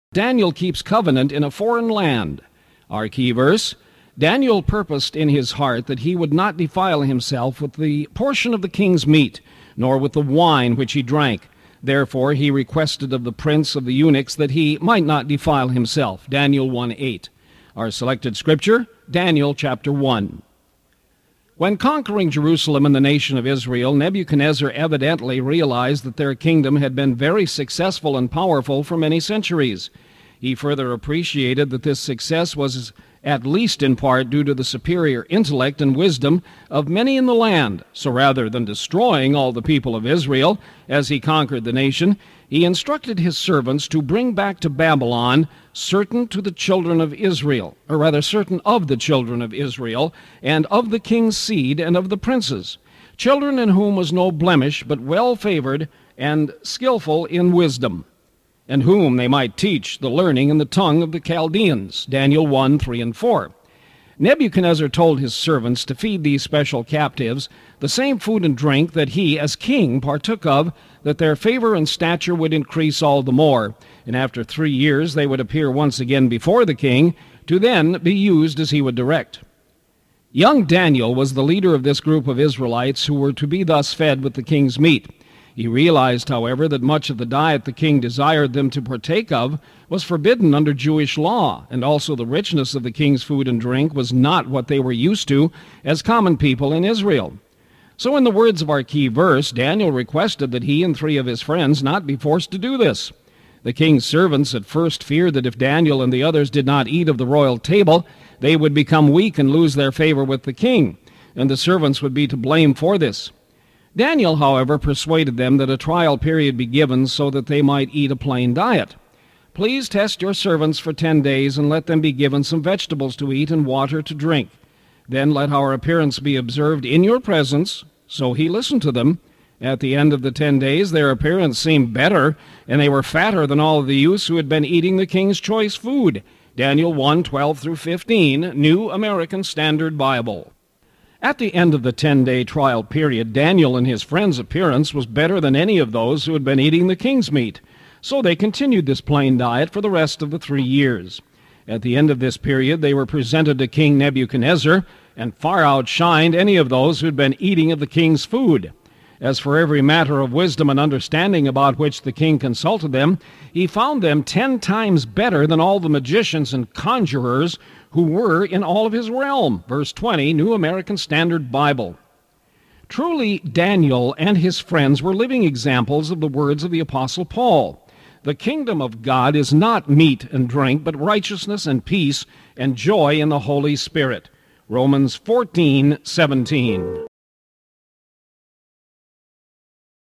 Daniel keeps covenant in a foreign land. Our key verse, Daniel purposed in his heart that he would not defile himself with the portion of the king's meat, nor with the wine which he drank. Therefore he requested of the prince of the eunuchs that he might not defile himself. Daniel 1:8. Our selected scripture, Daniel chapter 1. When conquering Jerusalem and the nation of Israel, Nebuchadnezzar evidently realized that their kingdom had been very successful and powerful for many centuries. He further appreciated that this success was at least in part due to the superior intellect and wisdom of many in the land. So rather than destroying all the people of Israel as he conquered the nation, he instructed his servants to bring back to Babylon certain of the children of Israel, and of the king's seed and of the princes, children in whom was no blemish, but well-favored and skillful in wisdom, and whom they might teach the learning and the tongue of the Chaldeans. Daniel 1:3 and 4. Nebuchadnezzar told his servants to feed these special captives the same food and drink that he, as king, partook of, that their favor and stature would increase all the more, and after 3 years they would appear once again before the king, to then be used as he would direct. Young Daniel was the leader of this group of Israelites who were to be thus fed with the king's meat. He realized, however, that much of the diet the king desired them to partake of was forbidden under Jewish law, and also the richness of the king's food and drink was not what they were used to as common people in Israel. So in the words of our key verse, Daniel requested that he and 3 of his friends not be forced to do this. The king's servants at first feared that if Daniel and the others did not eat of the royal table, they would become weak and lose their favor with the king, and the servants would be to blame for this. Daniel, however, persuaded them that a trial period be given so that they might eat a plain diet. Please test your servants for 10 days, and let them be given some vegetables to eat and water to drink. Then let our appearance be observed in your presence. So he listened to them. At the end of the 10 days, their appearance seemed better, and they were fatter than all of the youths who had been eating the king's choice food. Daniel 1:12-15, New American Standard Bible. At the end of the 10-day trial period, Daniel and his friends' appearance was better than any of those who had been eating the king's meat. So they continued this plain diet for the rest of the 3 years. At the end of this period, they were presented to King Nebuchadnezzar, and far outshined any of those who had been eating of the king's food. As for every matter of wisdom and understanding about which the king consulted them, he found them 10 times better than all the magicians and conjurers who were in all of his realm. Verse 20, New American Standard Bible. Truly, Daniel and his friends were living examples of the words of the Apostle Paul. The kingdom of God is not meat and drink, but righteousness and peace and joy in the Holy Spirit. Romans 14:17.